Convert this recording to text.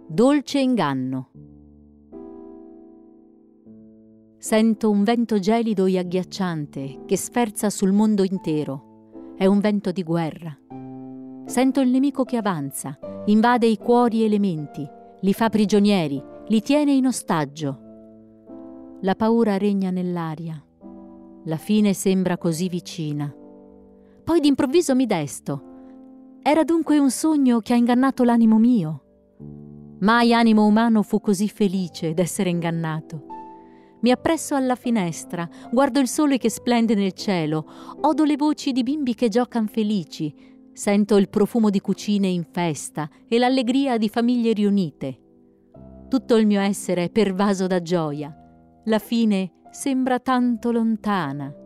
Dolce inganno. Sento un vento gelido e agghiacciante che sferza sul mondo intero. È un vento di guerra. Sento il nemico che avanza, invade i cuori e le menti, li fa prigionieri, li tiene in ostaggio. La paura regna nell'aria. La fine sembra così vicina. Poi d'improvviso mi desto. Era dunque un sogno che ha ingannato l'animo mio. Mai animo umano fu così felice d'essere ingannato. Mi appresso alla finestra, guardo il sole che splende nel cielo, odo le voci di bimbi che giocan felici, sento il profumo di cucine in festa e l'allegria di famiglie riunite. Tutto il mio essere è pervaso da gioia. La fine sembra tanto lontana.